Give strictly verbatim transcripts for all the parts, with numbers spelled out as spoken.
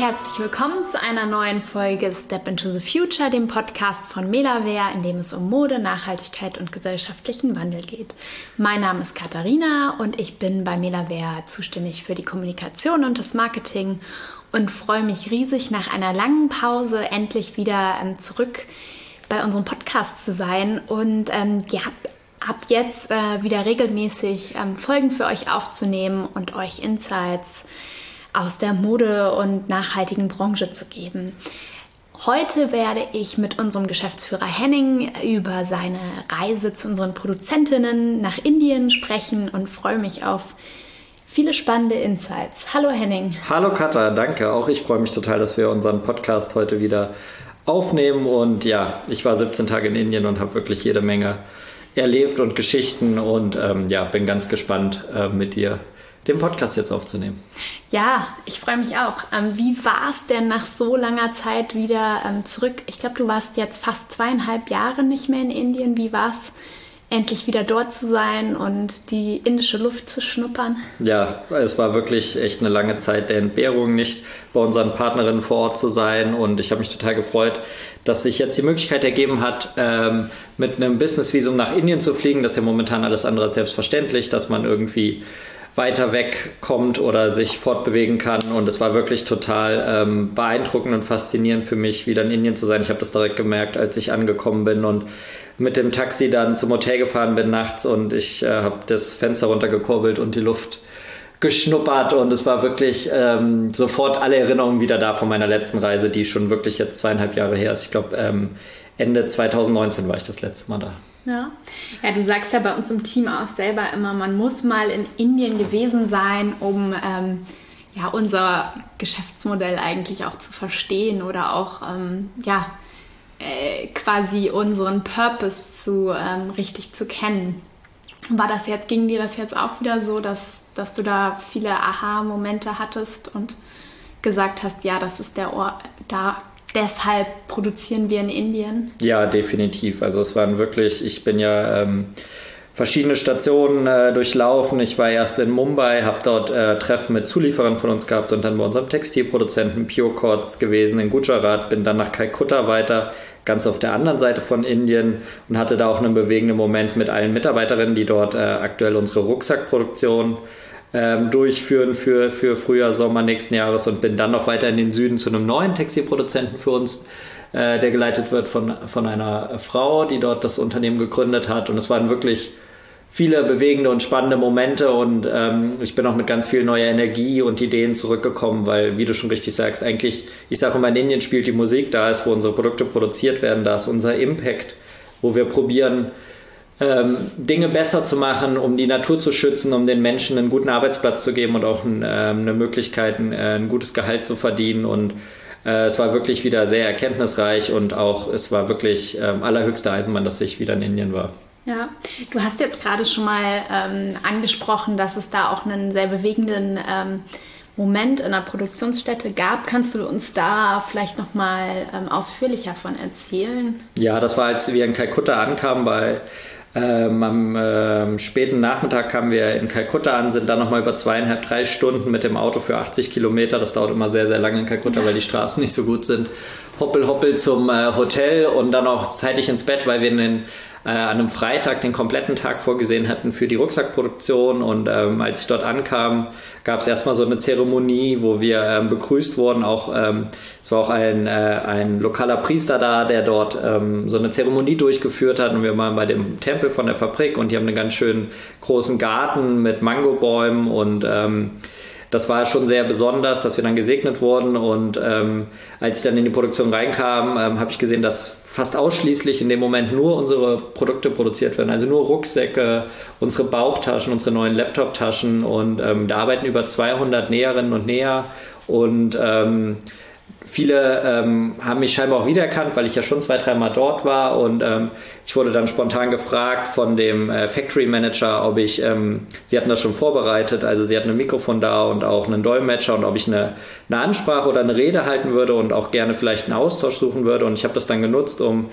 herzlich willkommen zu einer neuen Folge Step into the Future, dem Podcast von Melawear, in dem es um Mode, Nachhaltigkeit und gesellschaftlichen Wandel geht. Mein Name ist Katharina und ich bin bei Melawear zuständig für die Kommunikation und das Marketing und freue mich riesig, nach einer langen Pause endlich wieder ähm, zurück bei unserem Podcast zu sein und ähm, ja, ab jetzt äh, wieder regelmäßig ähm, Folgen für euch aufzunehmen und euch Insights aus der Mode- und nachhaltigen Branche zu geben. Heute werde ich mit unserem Geschäftsführer Henning über seine Reise zu unseren Produzentinnen nach Indien sprechen und freue mich auf viele spannende Insights. Hallo Henning. Hallo Katha, danke. Auch ich freue mich total, dass wir unseren Podcast heute wieder aufnehmen. Und ja, ich war siebzehn Tage in Indien und habe wirklich jede Menge erlebt und Geschichten und ähm, ja, bin ganz gespannt, äh, mit dir den Podcast jetzt aufzunehmen. Ja, ich freue mich auch. Ähm, wie war es denn nach so langer Zeit wieder ähm, zurück? Ich glaube, du warst jetzt fast zweieinhalb Jahre nicht mehr in Indien. Wie war es, endlich wieder dort zu sein und die indische Luft zu schnuppern? Ja, es war wirklich echt eine lange Zeit der Entbehrung, nicht bei unseren Partnerinnen vor Ort zu sein. Und ich habe mich total gefreut, dass sich jetzt die Möglichkeit ergeben hat, ähm, mit einem Business-Visum nach Indien zu fliegen. Das ist ja momentan alles andere als selbstverständlich, dass man irgendwie weiter weg kommt oder sich fortbewegen kann. Und es war wirklich total ähm, beeindruckend und faszinierend für mich, wieder in Indien zu sein. Ich habe das direkt gemerkt, als ich angekommen bin und mit dem Taxi dann zum Hotel gefahren bin nachts und ich äh, habe das Fenster runtergekurbelt und die Luft geschnuppert und es war wirklich ähm, sofort alle Erinnerungen wieder da von meiner letzten Reise, die schon wirklich jetzt zweieinhalb Jahre her ist. Ich glaube, ähm, Ende zwanzig neunzehn war ich das letzte Mal da. Ja. ja, du sagst ja bei uns im Team auch selber immer, man muss mal in Indien gewesen sein, um ähm, ja, unser Geschäftsmodell eigentlich auch zu verstehen oder auch ähm, ja, äh, quasi unseren Purpose zu, ähm, richtig zu kennen. War das jetzt, ging dir das jetzt auch wieder so, dass, dass du da viele Aha-Momente hattest und gesagt hast, ja, das ist der Ort, da deshalb produzieren wir in Indien? Ja, definitiv. Also es waren wirklich, ich bin ja ähm, verschiedene Stationen äh, durchlaufen. Ich war erst in Mumbai, habe dort äh, Treffen mit Zulieferern von uns gehabt und dann bei unserem Textilproduzenten Pure gewesen in Gujarat, bin dann nach Kalkutta weiter, ganz auf der anderen Seite von Indien und hatte da auch einen bewegenden Moment mit allen Mitarbeiterinnen, die dort äh, aktuell unsere Rucksackproduktion ähm, durchführen für, für Frühjahr, Sommer nächsten Jahres und bin dann noch weiter in den Süden zu einem neuen Textilproduzenten für uns, äh, der geleitet wird von, von einer Frau, die dort das Unternehmen gegründet hat und es waren wirklich viele bewegende und spannende Momente und ähm, ich bin auch mit ganz viel neuer Energie und Ideen zurückgekommen, weil, wie du schon richtig sagst, eigentlich, ich sage immer, in Indien spielt die Musik, da ist, wo unsere Produkte produziert werden, da ist unser Impact, wo wir probieren, ähm, Dinge besser zu machen, um die Natur zu schützen, um den Menschen einen guten Arbeitsplatz zu geben und auch ein, ähm, eine Möglichkeit, ein, äh, ein gutes Gehalt zu verdienen und äh, es war wirklich wieder sehr erkenntnisreich und auch, es war wirklich ähm, allerhöchste Eisenbahn, dass ich wieder in Indien war. Ja, du hast jetzt gerade schon mal ähm, angesprochen, dass es da auch einen sehr bewegenden ähm, Moment in der Produktionsstätte gab. Kannst du uns da vielleicht noch mal ähm, ausführlicher von erzählen? Ja, das war, als wir in Kalkutta ankamen, weil ähm, am ähm, späten Nachmittag kamen wir in Kalkutta an, sind dann noch mal über zweieinhalb, drei Stunden mit dem Auto für achtzig Kilometer. Das dauert immer sehr, sehr lange in Kalkutta, ja, weil die Straßen nicht so gut sind. Hoppel, hoppel zum äh, Hotel und dann auch zeitig ins Bett, weil wir in den Äh, an einem Freitag den kompletten Tag vorgesehen hatten für die Rucksackproduktion und ähm, als ich dort ankam, gab es erstmal so eine Zeremonie, wo wir ähm, begrüßt wurden. Auch ähm, es war auch ein, äh, ein lokaler Priester da, der dort ähm, so eine Zeremonie durchgeführt hat und wir waren bei dem Tempel von der Fabrik und die haben einen ganz schönen großen Garten mit Mangobäumen und ähm, das war schon sehr besonders, dass wir dann gesegnet wurden und ähm, als ich dann in die Produktion reinkam, ähm, habe ich gesehen, dass fast ausschließlich in dem Moment nur unsere Produkte produziert werden, also nur Rucksäcke, unsere Bauchtaschen, unsere neuen Laptoptaschen und ähm, da arbeiten über zweihundert Näherinnen und Näher und ähm, viele ähm, haben mich scheinbar auch wiedererkannt, weil ich ja schon zwei, dreimal dort war und ähm, ich wurde dann spontan gefragt von dem äh, Factory Manager, ob ich, ähm, sie hatten das schon vorbereitet, also sie hatten ein Mikrofon da und auch einen Dolmetscher und ob ich eine, eine Ansprache oder eine Rede halten würde und auch gerne vielleicht einen Austausch suchen würde und ich habe das dann genutzt, um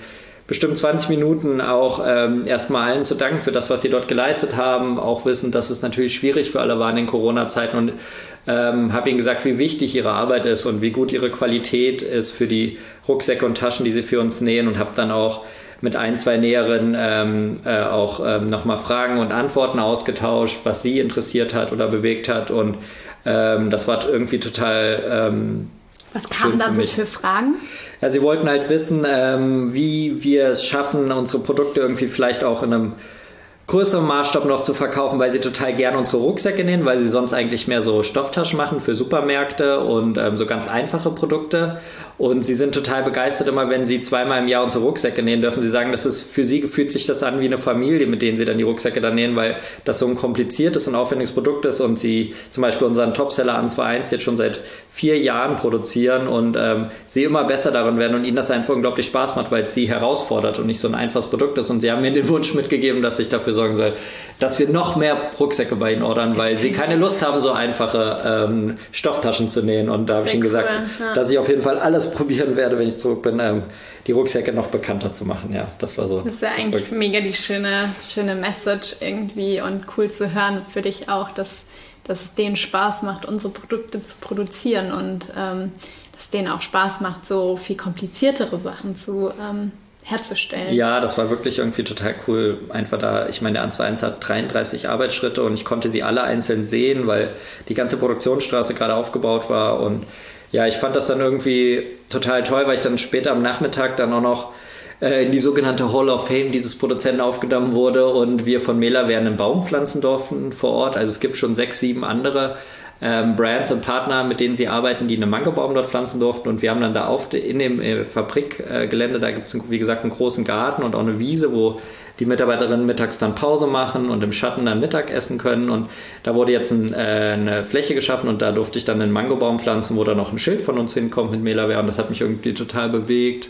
bestimmt zwanzig Minuten auch ähm, erstmal allen zu danken für das, was sie dort geleistet haben, auch wissen, dass es natürlich schwierig für alle war in den Corona-Zeiten und ähm, habe ihnen gesagt, wie wichtig ihre Arbeit ist und wie gut ihre Qualität ist für die Rucksäcke und Taschen, die sie für uns nähen und habe dann auch mit ein, zwei Näherinnen ähm, äh, auch ähm, nochmal Fragen und Antworten ausgetauscht, was sie interessiert hat oder bewegt hat und ähm, das war irgendwie total ähm, Was kamen da so für Fragen? Ja, sie wollten halt wissen, ähm, wie wir es schaffen, unsere Produkte irgendwie vielleicht auch in einem größeren Maßstab noch zu verkaufen, weil sie total gerne unsere Rucksäcke nähen, weil sie sonst eigentlich mehr so Stofftaschen machen für Supermärkte und ähm, so ganz einfache Produkte. Und sie sind total begeistert immer, wenn sie zweimal im Jahr unsere Rucksäcke nähen dürfen. Sie sagen, das ist für sie fühlt sich das an wie eine Familie, mit denen sie dann die Rucksäcke dann nähen, weil das so ein kompliziertes und aufwendiges Produkt ist und sie zum Beispiel unseren Topseller A N zwei eins jetzt schon seit vier Jahren produzieren und ähm, sie immer besser darin werden und ihnen das einfach unglaublich Spaß macht, weil es sie herausfordert und nicht so ein einfaches Produkt ist. Und sie haben mir den Wunsch mitgegeben, dass ich dafür sorgen soll, dass wir noch mehr Rucksäcke bei ihnen ordern, weil sie keine Lust haben, so einfache ähm, Stofftaschen zu nähen. Und da habe ich ihnen gesagt, cool, ja. dass ich auf jeden Fall alles probieren werde, wenn ich zurück bin, ähm, die Rucksäcke noch bekannter zu machen. Ja, das war so. Das ist ja eigentlich verrückt. Mega die schöne, schöne Message irgendwie und cool zu hören für dich auch, dass, dass es denen Spaß macht, unsere Produkte zu produzieren und ähm, dass es denen auch Spaß macht, so viel kompliziertere Sachen zu ähm, herzustellen. Ja, das war wirklich irgendwie total cool. Einfach da, ich meine, der A N zwei eins hat dreiunddreißig Arbeitsschritte und ich konnte sie alle einzeln sehen, weil die ganze Produktionsstraße gerade aufgebaut war und ja, ich fand das dann irgendwie total toll, weil ich dann später am Nachmittag dann auch noch äh, in die sogenannte Hall of Fame dieses Produzenten aufgenommen wurde und wir von Melawehr einen Baum pflanzen durften vor Ort. Also es gibt schon sechs, sieben andere ähm, Brands und Partner, mit denen sie arbeiten, die einen Mangobaum dort pflanzen durften und wir haben dann da auf in dem äh, Fabrikgelände, äh, da gibt es wie gesagt einen großen Garten und auch eine Wiese, wo die Mitarbeiterinnen mittags dann Pause machen und im Schatten dann Mittag essen können und da wurde jetzt ein, äh, eine Fläche geschaffen und da durfte ich dann einen Mangobaum pflanzen, wo da noch ein Schild von uns hinkommt mit Melawehr und das hat mich irgendwie total bewegt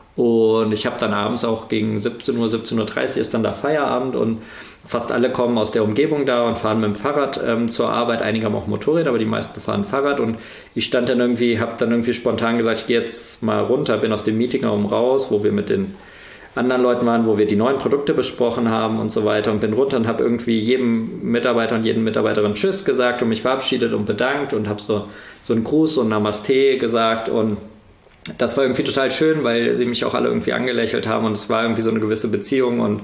und ich habe dann abends auch gegen siebzehn Uhr, siebzehn Uhr dreißig ist dann da Feierabend und fast alle kommen aus der Umgebung da und fahren mit dem Fahrrad ähm, zur Arbeit, einige haben auch Motorräder, aber die meisten fahren Fahrrad und ich stand dann irgendwie, habe dann irgendwie spontan gesagt, ich gehe jetzt mal runter, bin aus dem Meetingraum raus, wo wir mit den anderen Leuten waren, wo wir die neuen Produkte besprochen haben und so weiter und bin runter und habe irgendwie jedem Mitarbeiter und jeden Mitarbeiterin Tschüss gesagt und mich verabschiedet und bedankt und habe so, so einen Gruß und Namaste gesagt und das war irgendwie total schön, weil sie mich auch alle irgendwie angelächelt haben und es war irgendwie so eine gewisse Beziehung und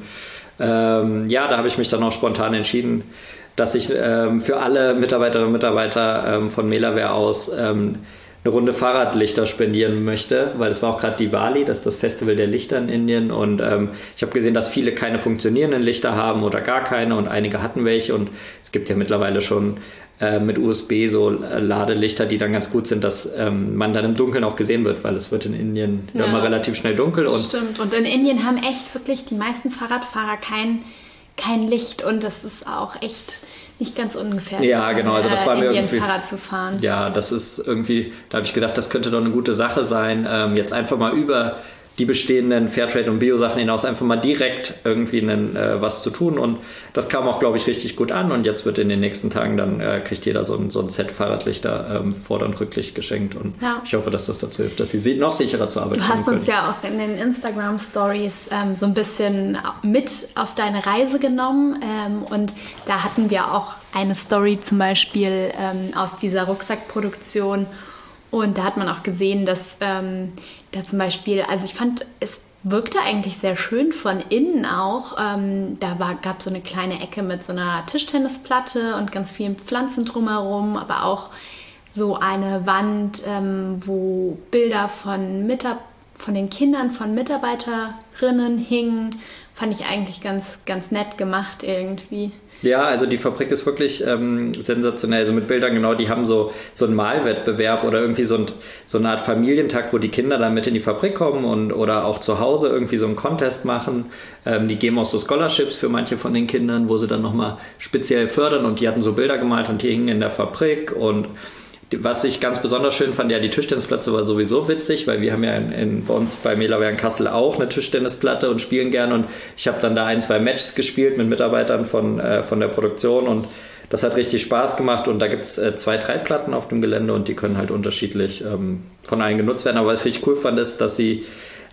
ähm, ja, da habe ich mich dann auch spontan entschieden, dass ich ähm, für alle Mitarbeiterinnen und Mitarbeiter ähm, von Melawehr aus ähm, eine Runde Fahrradlichter spendieren möchte, weil es war auch gerade Diwali, das ist das Festival der Lichter in Indien und ähm, ich habe gesehen, dass viele keine funktionierenden Lichter haben oder gar keine und einige hatten welche und es gibt ja mittlerweile schon äh, mit U S B so Ladelichter, die dann ganz gut sind, dass ähm, man dann im Dunkeln auch gesehen wird, weil es wird in Indien ja immer relativ schnell dunkel. Und stimmt, und in Indien haben echt wirklich die meisten Fahrradfahrer kein, kein Licht und das ist auch echt nicht ganz ungefährlich. Ja, genau, also das war mir irgendwie Fahrrad zu fahren. Ja, das ist irgendwie, da habe ich gedacht, das könnte doch eine gute Sache sein, ähm, jetzt einfach mal über die bestehenden Fairtrade- und Bio-Sachen hinaus einfach mal direkt irgendwie einen, äh, was zu tun und das kam auch, glaube ich, richtig gut an und jetzt wird in den nächsten Tagen dann, äh, kriegt jeder so ein, so ein Set Fahrradlichter ähm, Vorder- und Rücklicht geschenkt und ja. Ich hoffe, dass das dazu hilft, dass sie noch sicherer zur Arbeit kommen können. Du hast uns ja auch in den Instagram-Stories ähm, so ein bisschen mit auf deine Reise genommen ähm, und da hatten wir auch eine Story zum Beispiel ähm, aus dieser Rucksackproduktion und da hat man auch gesehen, dass ähm, da zum Beispiel, also ich fand, es wirkte eigentlich sehr schön von innen auch. Ähm, da gab es so eine kleine Ecke mit so einer Tischtennisplatte und ganz vielen Pflanzen drumherum, aber auch so eine Wand, ähm, wo Bilder von, Mitab- von den Kindern von Mitarbeiterinnen hingen. Fand ich eigentlich ganz, ganz nett gemacht irgendwie. Ja, also die Fabrik ist wirklich ähm, sensationell, also mit Bildern, genau, die haben so, so einen Malwettbewerb oder irgendwie so, ein, so eine Art Familientag, wo die Kinder dann mit in die Fabrik kommen und oder auch zu Hause irgendwie so einen Contest machen. Ähm, die geben auch so Scholarships für manche von den Kindern, wo sie dann nochmal speziell fördern und die hatten so Bilder gemalt und die hingen in der Fabrik und was ich ganz besonders schön fand, ja, die Tischtennisplatte war sowieso witzig, weil wir haben ja in, in, bei uns bei Melawehr in Kassel auch eine Tischtennisplatte und spielen gerne und ich habe dann da ein, zwei Matches gespielt mit Mitarbeitern von, äh, von der Produktion und das hat richtig Spaß gemacht und da gibt es äh, zwei, drei Platten auf dem Gelände und die können halt unterschiedlich ähm, von allen genutzt werden, aber was ich richtig cool fand ist, dass sie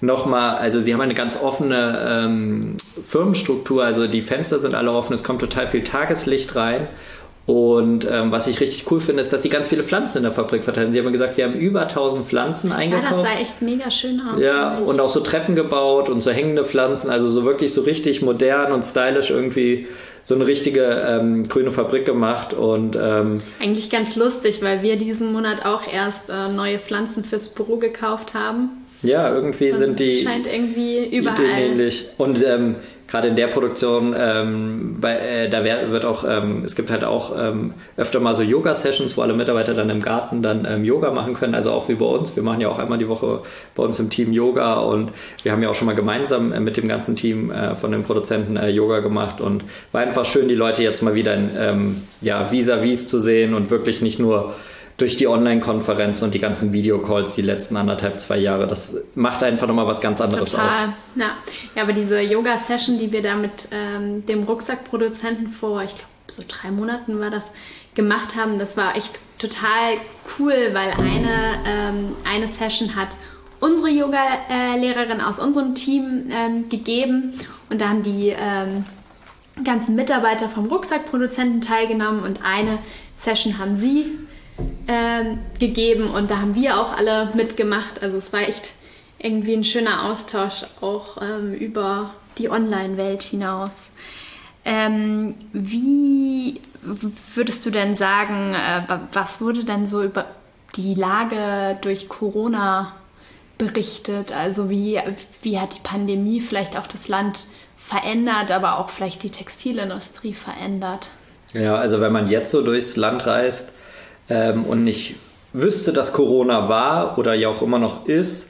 nochmal, also sie haben eine ganz offene ähm, Firmenstruktur, also die Fenster sind alle offen, es kommt total viel Tageslicht rein. Und ähm, was ich richtig cool finde, ist, dass sie ganz viele Pflanzen in der Fabrik verteilen. Sie haben gesagt, sie haben über tausend Pflanzen eingekauft. Ja, das sah echt mega schön aus. Ja, und auch so Treppen gebaut und so hängende Pflanzen, also so wirklich so richtig modern und stylisch irgendwie so eine richtige ähm, grüne Fabrik gemacht. Und ähm, eigentlich ganz lustig, weil wir diesen Monat auch erst äh, neue Pflanzen fürs Büro gekauft haben. Ja, irgendwie und sind die scheint irgendwie überall ähnlich. Und ähm, gerade in der Produktion, ähm, bei, äh, da wär, wird auch, ähm, es gibt halt auch ähm, öfter mal so Yoga-Sessions, wo alle Mitarbeiter dann im Garten dann ähm, Yoga machen können, also auch wie bei uns. Wir machen ja auch einmal die Woche bei uns im Team Yoga und wir haben ja auch schon mal gemeinsam äh, mit dem ganzen Team äh, von den Produzenten äh, Yoga gemacht und war einfach schön, die Leute jetzt mal wieder in ähm, ja, vis-à-vis zu sehen und wirklich nicht nur durch die Online-Konferenzen und die ganzen Videocalls die letzten anderthalb, zwei Jahre. Das macht einfach nochmal was ganz anderes Total. auf. Ja. ja, aber diese Yoga-Session, die wir da mit ähm, dem Rucksackproduzenten vor, ich glaube, so drei Monaten war das, gemacht haben, das war echt total cool, weil eine, ähm, eine Session hat unsere Yoga-Lehrerin aus unserem Team ähm, gegeben und da haben die ähm, ganzen Mitarbeiter vom Rucksackproduzenten teilgenommen und eine Session haben sie Ähm, gegeben und da haben wir auch alle mitgemacht. Also es war echt irgendwie ein schöner Austausch auch ähm, über die Online-Welt hinaus. Ähm, wie würdest du denn sagen, äh, was wurde denn so über die Lage durch Corona berichtet? Also wie, wie hat die Pandemie vielleicht auch das Land verändert, aber auch vielleicht die Textilindustrie verändert? Ja, also wenn man jetzt so durchs Land reist, Ähm, und nicht wüsste, dass Corona war oder ja auch immer noch ist,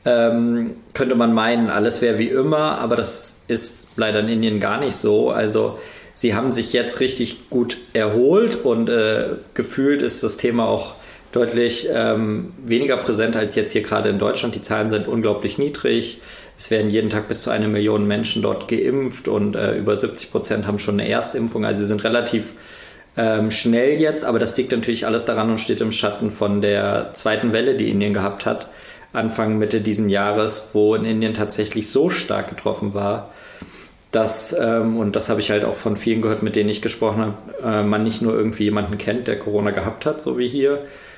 ähm, könnte man meinen, alles wäre wie immer, aber das ist leider in Indien gar nicht so. Also sie haben sich jetzt richtig gut erholt und äh, gefühlt ist das Thema auch deutlich ähm, weniger präsent als jetzt hier gerade in Deutschland. Die Zahlen sind unglaublich niedrig. Es werden jeden Tag bis zu eine Million Menschen dort geimpft und äh, über siebzig Prozent haben schon eine Erstimpfung. Also sie sind relativ Ähm, schnell jetzt, aber das liegt natürlich alles daran und steht im Schatten von der zweiten Welle, die Indien gehabt hat, Anfang, Mitte diesen Jahres, wo in Indien tatsächlich so stark getroffen war, dass, ähm, und das habe ich halt auch von vielen gehört, mit denen ich gesprochen habe, äh, man nicht nur irgendwie jemanden kennt, der Corona gehabt hat, so wie hier,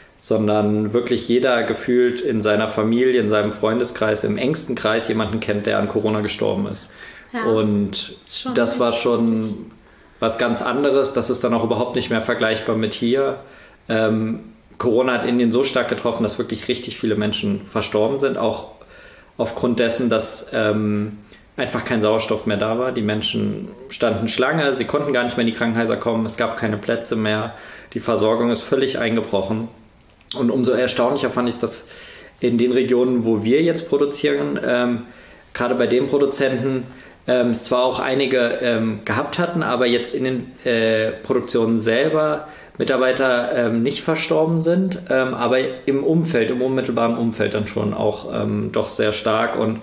sondern wirklich jeder gefühlt in seiner Familie, in seinem Freundeskreis, im engsten Kreis jemanden kennt, der an Corona gestorben ist. Ja, und das war schon was ganz anderes, das ist dann auch überhaupt nicht mehr vergleichbar mit hier. Ähm, Corona hat Indien so stark getroffen, dass wirklich richtig viele Menschen verstorben sind, auch aufgrund dessen, dass ähm, einfach kein Sauerstoff mehr da war. Die Menschen standen Schlange, sie konnten gar nicht mehr in die Krankenhäuser kommen, es gab keine Plätze mehr, die Versorgung ist völlig eingebrochen. Und umso erstaunlicher fand ich es, dass in den Regionen, wo wir jetzt produzieren, ähm, gerade bei den Produzenten, Ähm, es zwar auch einige ähm, gehabt hatten, aber jetzt in den äh, Produktionen selber Mitarbeiter ähm, nicht verstorben sind, ähm, aber im Umfeld, im unmittelbaren Umfeld dann schon auch ähm, doch sehr stark und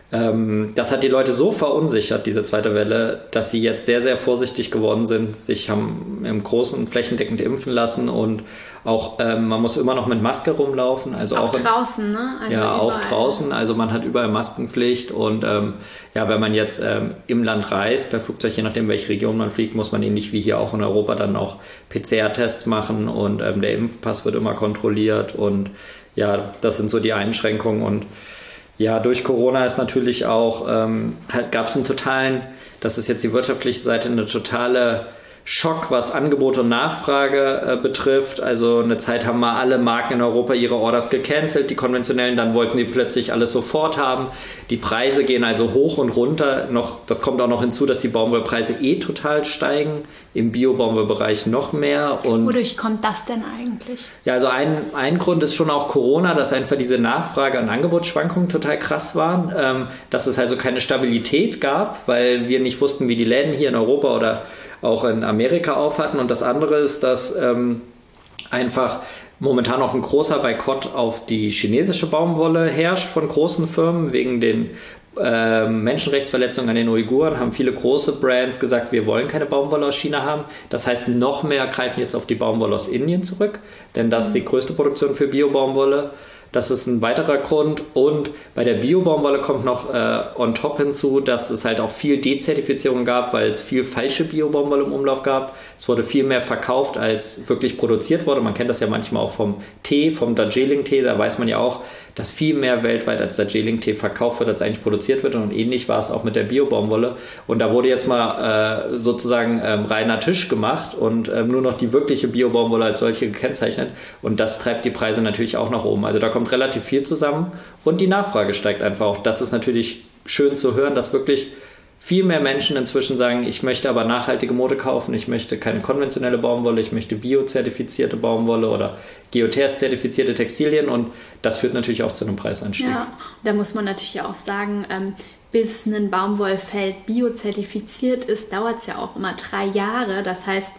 ähm, das hat die Leute so verunsichert, diese zweite Welle, dass sie jetzt sehr, sehr vorsichtig geworden sind, sich haben im Großen flächendeckend impfen lassen und auch, ähm, man muss immer noch mit Maske rumlaufen. Also auch, auch in, draußen, ne? Also ja, überall. Auch draußen, also man hat überall Maskenpflicht und ähm, ja, wenn man jetzt ähm, im Land reist, per Flugzeug, je nachdem welche Region man fliegt, muss man ähnlich wie hier auch in Europa dann auch P C R-Tests machen und ähm, der Impfpass wird immer kontrolliert und ja, das sind so die Einschränkungen und ja, durch Corona ist natürlich auch, ähm, halt gab es einen totalen, das ist jetzt die wirtschaftliche Seite, eine totale Schock, was Angebot und Nachfrage äh, betrifft. Also eine Zeit haben mal alle Marken in Europa ihre Orders gecancelt, die konventionellen, dann wollten die plötzlich alles sofort haben. Die Preise gehen also hoch und runter. Noch, das kommt auch noch hinzu, dass die Baumwollpreise eh total steigen, im Bio-Baumwollbereich noch mehr. Und wodurch kommt das denn eigentlich? Ja, also ein, ein Grund ist schon auch Corona, dass einfach diese Nachfrage- und Angebotsschwankungen total krass waren, ähm, dass es also keine Stabilität gab, weil wir nicht wussten, wie die Läden hier in Europa oder auch in Amerika auf hatten. Und das andere ist, dass ähm, einfach momentan auch ein großer Boykott auf die chinesische Baumwolle herrscht von großen Firmen wegen den äh, Menschenrechtsverletzungen an den Uiguren. Haben viele große Brands gesagt, wir wollen keine Baumwolle aus China haben. Das heißt, noch mehr greifen jetzt auf die Baumwolle aus Indien zurück, denn das ist die größte Produktion für Bio-Baumwolle. Das ist ein weiterer Grund. Und bei der Bio-Baumwolle kommt noch äh, on top hinzu, dass es halt auch viel Dezertifizierung gab, weil es viel falsche Bio-Baumwolle im Umlauf gab. Es wurde viel mehr verkauft, als wirklich produziert wurde. Man kennt das ja manchmal auch vom Tee, vom Darjeeling-Tee. Da weiß man ja auch, dass viel mehr weltweit als Darjeeling-Tee verkauft wird, als eigentlich produziert wird. Und ähnlich war es auch mit der Bio-Baumwolle. Und da wurde jetzt mal äh, sozusagen ähm, reiner Tisch gemacht und ähm, nur noch die wirkliche Bio-Baumwolle als solche gekennzeichnet. Und das treibt die Preise natürlich auch nach oben. Also da kommt relativ viel zusammen und die Nachfrage steigt einfach auch. Das ist natürlich schön zu hören, dass wirklich viel mehr Menschen inzwischen sagen, ich möchte aber nachhaltige Mode kaufen, ich möchte keine konventionelle Baumwolle, ich möchte biozertifizierte Baumwolle oder Geothers-zertifizierte Textilien und das führt natürlich auch zu einem Preisanstieg. Ja, da muss man natürlich auch sagen, ähm, bis ein Baumwollfeld biozertifiziert ist, dauert es ja auch immer drei Jahre. Das heißt,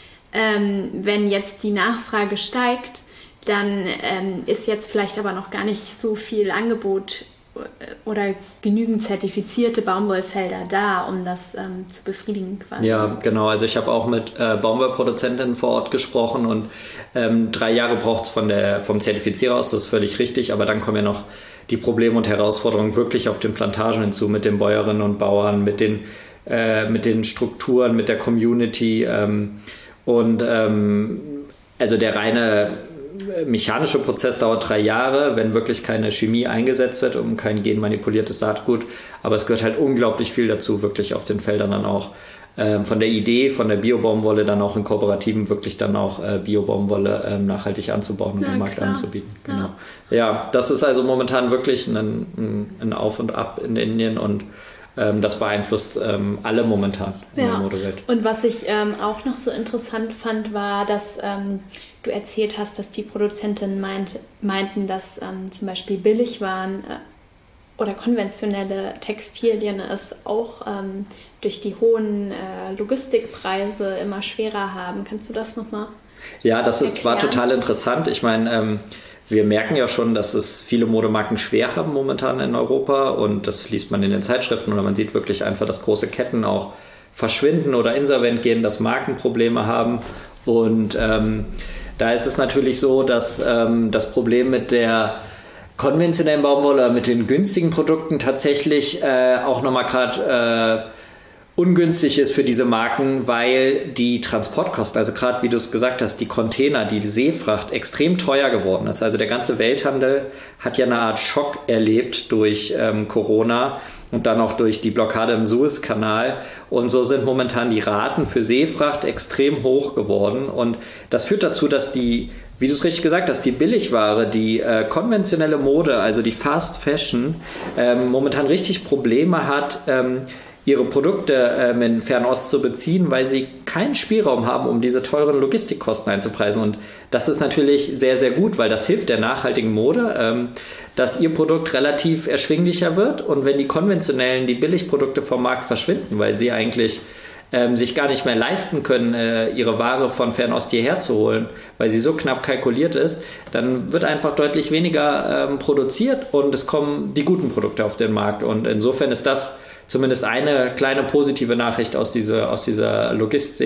ähm, wenn jetzt die Nachfrage steigt, dann ähm, ist jetzt vielleicht aber noch gar nicht so viel Angebot oder genügend zertifizierte Baumwollfelder da, um das ähm, zu befriedigen quasi. Ja, genau. Also ich habe auch mit äh, Baumwollproduzentinnen vor Ort gesprochen und ähm, drei Jahre braucht es von der, vom Zertifizierer aus, das ist völlig richtig, aber dann kommen ja noch die Probleme und Herausforderungen wirklich auf den Plantagen hinzu, mit den Bäuerinnen und Bauern, mit den, äh, mit den Strukturen, mit der Community ähm, und ähm, also der reine mechanische Prozess dauert drei Jahre, wenn wirklich keine Chemie eingesetzt wird und kein genmanipuliertes Saatgut. Aber es gehört halt unglaublich viel dazu, wirklich auf den Feldern dann auch ähm, von der Idee, von der Bio-Baumwolle dann auch in Kooperativen wirklich dann auch äh, Bio-Baumwolle ähm, nachhaltig anzubauen und ja, im Markt klar. anzubieten. Genau. Ja. ja, das ist also momentan wirklich ein, ein, ein Auf und Ab in Indien und ähm, das beeinflusst ähm, alle momentan in ja. der Modewelt. Und was ich ähm, auch noch so interessant fand, war, dass ähm, du erzählt hast, dass die Produzentinnen meint, meinten, dass ähm, zum Beispiel Billigwaren äh, oder konventionelle Textilien es auch ähm, durch die hohen äh, Logistikpreise immer schwerer haben. Kannst du das nochmal Ja, das ist, erklären? war total interessant. Ich meine, ähm, wir merken ja schon, dass es viele Modemarken schwer haben momentan in Europa und das liest man in den Zeitschriften oder man sieht wirklich einfach, dass große Ketten auch verschwinden oder insolvent gehen, dass Marken Probleme haben und ähm, da ist es natürlich so, dass ähm, das Problem mit der konventionellen Baumwolle, mit den günstigen Produkten tatsächlich äh, auch nochmal gerade äh, ungünstig ist für diese Marken, weil die Transportkosten, also gerade wie du es gesagt hast, die Container, die Seefracht extrem teuer geworden ist. Also der ganze Welthandel hat ja eine Art Schock erlebt durch ähm, Corona und dann auch durch die Blockade im Suezkanal. Und so sind momentan die Raten für Seefracht extrem hoch geworden. Und das führt dazu, dass die, wie du es richtig gesagt hast, die Billigware, die äh, konventionelle Mode, also die Fast Fashion, ähm, momentan richtig Probleme hat, ähm, ihre Produkte ähm, in Fernost zu beziehen, weil sie keinen Spielraum haben, um diese teuren Logistikkosten einzupreisen. Und das ist natürlich sehr, sehr gut, weil das hilft der nachhaltigen Mode, ähm, dass ihr Produkt relativ erschwinglicher wird. Und wenn die konventionellen, die Billigprodukte vom Markt verschwinden, weil sie eigentlich ähm, sich gar nicht mehr leisten können, äh, ihre Ware von Fernost hierher zu holen, weil sie so knapp kalkuliert ist, dann wird einfach deutlich weniger ähm, produziert und es kommen die guten Produkte auf den Markt. Und insofern ist das zumindest eine kleine positive Nachricht aus dieser, aus dieser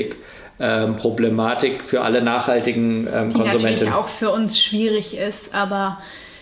Logistik-Problematik ähm, für alle nachhaltigen ähm, die Konsumenten. Die natürlich auch für uns schwierig ist, aber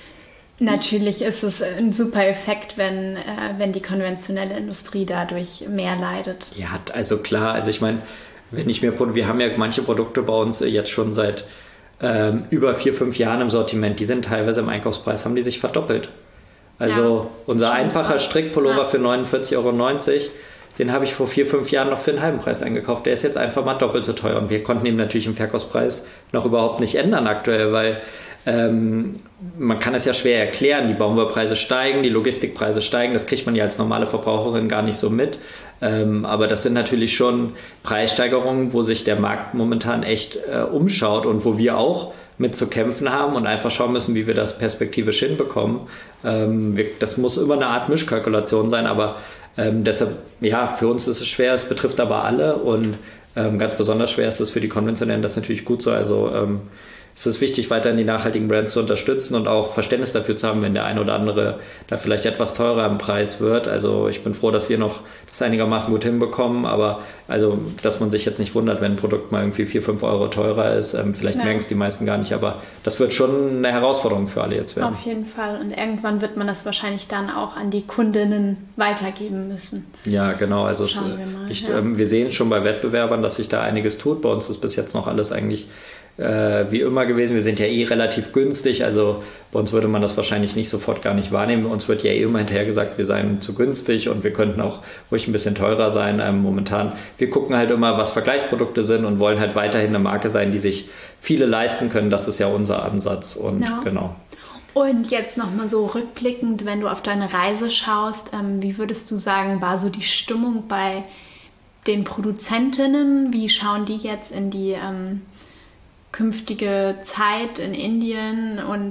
natürlich ist es ein super Effekt, wenn, äh, wenn die konventionelle Industrie dadurch mehr leidet. Ja, also klar, also ich meine, wenn ich mir, wir haben ja manche Produkte bei uns jetzt schon seit ähm, über vier, fünf Jahren im Sortiment, die sind teilweise im Einkaufspreis, haben die sich verdoppelt. Also ja, unser einfacher Strickpullover ja. für neunundvierzig Euro neunzig, den habe ich vor vier, fünf Jahren noch für einen halben Preis eingekauft. Der ist jetzt einfach mal doppelt so teuer. Und wir konnten ihn natürlich im Verkaufspreis noch überhaupt nicht ändern aktuell, weil ähm, man kann es ja schwer erklären. Die Baumwollpreise steigen, die Logistikpreise steigen. Das kriegt man ja als normale Verbraucherin gar nicht so mit. Ähm, aber das sind natürlich schon Preissteigerungen, wo sich der Markt momentan echt äh, umschaut und wo wir auch mit zu kämpfen haben und einfach schauen müssen, wie wir das perspektivisch hinbekommen. Ähm, wir, das muss immer eine Art Mischkalkulation sein, aber ähm, deshalb, ja, für uns ist es schwer, es betrifft aber alle und ähm, ganz besonders schwer ist es für die Konventionellen, das ist natürlich gut so, also ähm, es ist wichtig, weiterhin die nachhaltigen Brands zu unterstützen und auch Verständnis dafür zu haben, wenn der ein oder andere da vielleicht etwas teurer im Preis wird. Also ich bin froh, dass wir noch das einigermaßen gut hinbekommen, aber also, dass man sich jetzt nicht wundert, wenn ein Produkt mal irgendwie vier, fünf Euro teurer ist. Ähm, vielleicht ja. merken es die meisten gar nicht, aber das wird schon eine Herausforderung für alle jetzt werden. Auf jeden Fall. Und irgendwann wird man das wahrscheinlich dann auch an die Kundinnen weitergeben müssen. Ja, genau. Also es, wir, mal, ich, ja. ähm, wir sehen schon bei Wettbewerbern, dass sich da einiges tut. Bei uns ist bis jetzt noch alles eigentlich Äh, wie immer gewesen. Wir sind ja eh relativ günstig, also bei uns würde man das wahrscheinlich nicht sofort gar nicht wahrnehmen. Uns wird ja eh immer hinterher gesagt, wir seien zu günstig und wir könnten auch ruhig ein bisschen teurer sein. Ähm, momentan, wir gucken halt immer, was Vergleichsprodukte sind und wollen halt weiterhin eine Marke sein, die sich viele leisten können. Das ist ja unser Ansatz und ja. genau. Und jetzt nochmal so rückblickend, wenn du auf deine Reise schaust, ähm, wie würdest du sagen, war so die Stimmung bei den Produzentinnen? Wie schauen die jetzt in die ähm, künftige Zeit in Indien und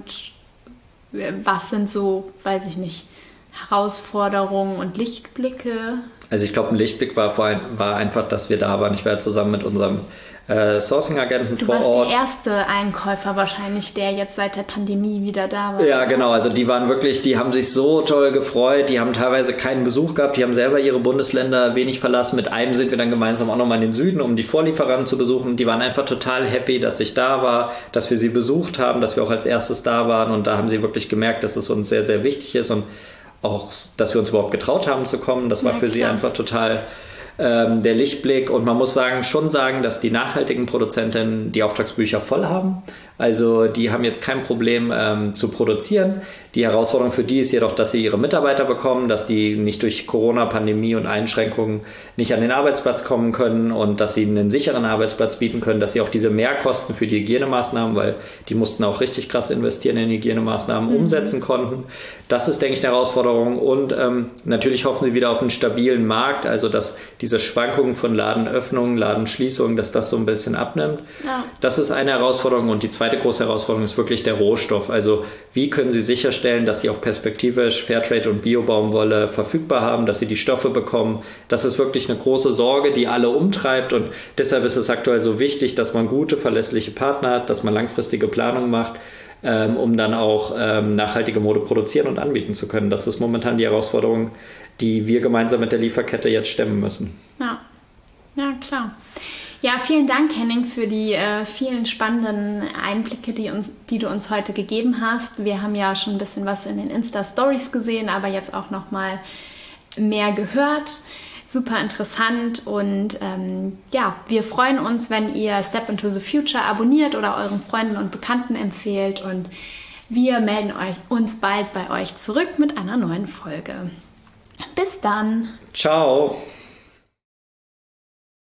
was sind so, weiß ich nicht, Herausforderungen und Lichtblicke? Also ich glaube, ein Lichtblick war, vor ein, war einfach, dass wir da waren. Ich war ja zusammen mit unserem äh, Sourcing-Agenten vor Ort. Du warst der erste Einkäufer wahrscheinlich, der jetzt seit der Pandemie wieder da war. Ja, genau. Also die waren wirklich, die haben sich so toll gefreut. Die haben teilweise keinen Besuch gehabt. Die haben selber ihre Bundesländer wenig verlassen. Mit einem sind wir dann gemeinsam auch nochmal in den Süden, um die Vorlieferanten zu besuchen. Die waren einfach total happy, dass ich da war, dass wir sie besucht haben, dass wir auch als erstes da waren. Und da haben sie wirklich gemerkt, dass es uns sehr, sehr wichtig ist und auch, dass wir uns überhaupt getraut haben zu kommen. Das war ja, für klar. sie einfach total ähm, der Lichtblick. Und man muss sagen, schon sagen, dass die nachhaltigen Produzentinnen die Auftragsbücher voll haben. Also die haben jetzt kein Problem ähm, zu produzieren. Die Herausforderung für die ist jedoch, dass sie ihre Mitarbeiter bekommen, dass die nicht durch Corona, Pandemie und Einschränkungen nicht an den Arbeitsplatz kommen können und dass sie einen sicheren Arbeitsplatz bieten können, dass sie auch diese Mehrkosten für die Hygienemaßnahmen, weil die mussten auch richtig krass investieren in Hygienemaßnahmen, mhm. umsetzen konnten. Das ist, denke ich, eine Herausforderung. Und ähm, natürlich hoffen sie wieder auf einen stabilen Markt, also dass diese Schwankungen von Ladenöffnungen, Ladenschließungen, dass das so ein bisschen abnimmt. Ja. Das ist eine Herausforderung. Und die zweite große Herausforderung ist wirklich der Rohstoff. Also wie können sie sicherstellen, dass sie auch perspektivisch Fairtrade und Bio-Baumwolle verfügbar haben, dass sie die Stoffe bekommen. Das ist wirklich eine große Sorge, die alle umtreibt. Und deshalb ist es aktuell so wichtig, dass man gute, verlässliche Partner hat, dass man langfristige Planung macht, ähm, um dann auch ähm, nachhaltige Mode produzieren und anbieten zu können. Das ist momentan die Herausforderung, die wir gemeinsam mit der Lieferkette jetzt stemmen müssen. Ja, ja klar. Ja, vielen Dank, Henning, für die äh, vielen spannenden Einblicke, die, uns, die du uns heute gegeben hast. Wir haben ja schon ein bisschen was in den Insta-Stories gesehen, aber jetzt auch noch mal mehr gehört. Super interessant und ähm, ja, wir freuen uns, wenn ihr Step into the Future abonniert oder euren Freunden und Bekannten empfehlt und wir melden euch, uns bald bei euch zurück mit einer neuen Folge. Bis dann. Ciao.